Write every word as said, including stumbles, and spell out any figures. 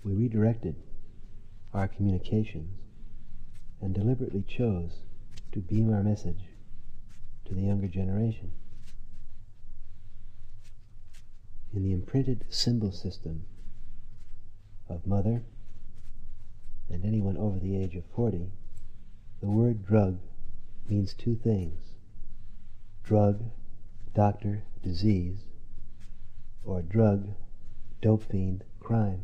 we redirected our communications and deliberately chose to beam our message to the younger generation. In the imprinted symbol system of mother and anyone over the age of forty, the word drug means two things: drug, doctor, disease, or drug, dope fiend, crime.